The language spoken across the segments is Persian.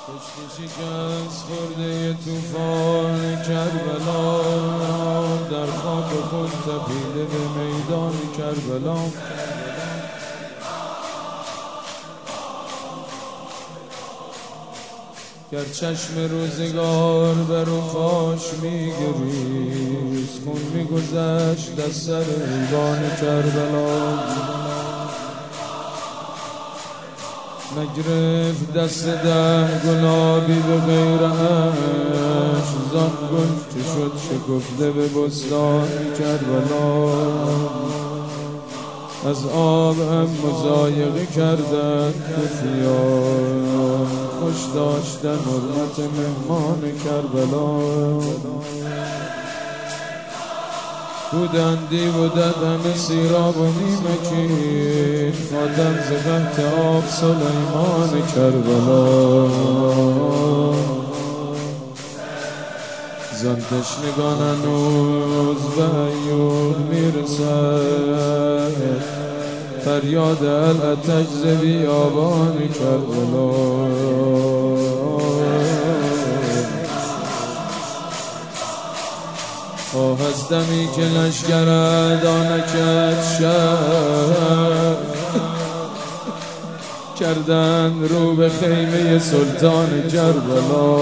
کشتی شکست خورده توفان کربلا، در خاک خود تپیده به میدان کربلا. گر چشم روزگار بر رفاش میگریست، خون میگذشت از سر ایوان کربلا. نگرفت دست 10 گلابی به غیرش، زان گل که شد شکفته به بستان کربلا. از آب هم مضایقه کردن به خیال، خوش داشتن حرمت مهمان کربلا. بودندی بودد همه سیراب و نیمکین، خاتم ز قحط آب سلیمان کربلا. زان تشنگان هنوز به عیون میرسد، فریاد العطش ز بیابان کربلا. آه از دمی که لشگر دانکت شد، کردن رو به خیمه سلطان کربلا.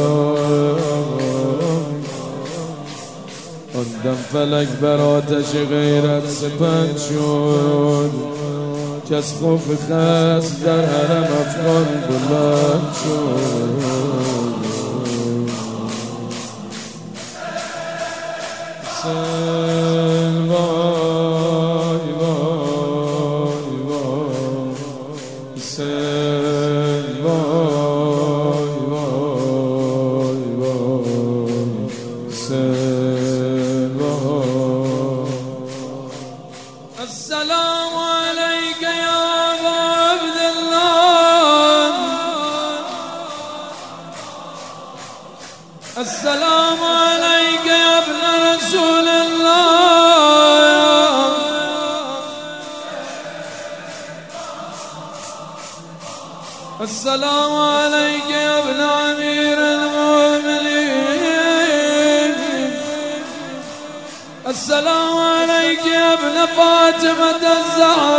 آن دم فلک بر آتش غیرت سپند شد، کس خوف خصم در حرم افغان بلند شد. وای وای وای حسین، وای وای وای حسین، وای. السلام علیک یا ابا عبدالله، السلام علیک یا ابن رسول الله، السلام علیک یا ابن امیر المؤمنین، السلام علیک یا ابن فاطمة الزهراء.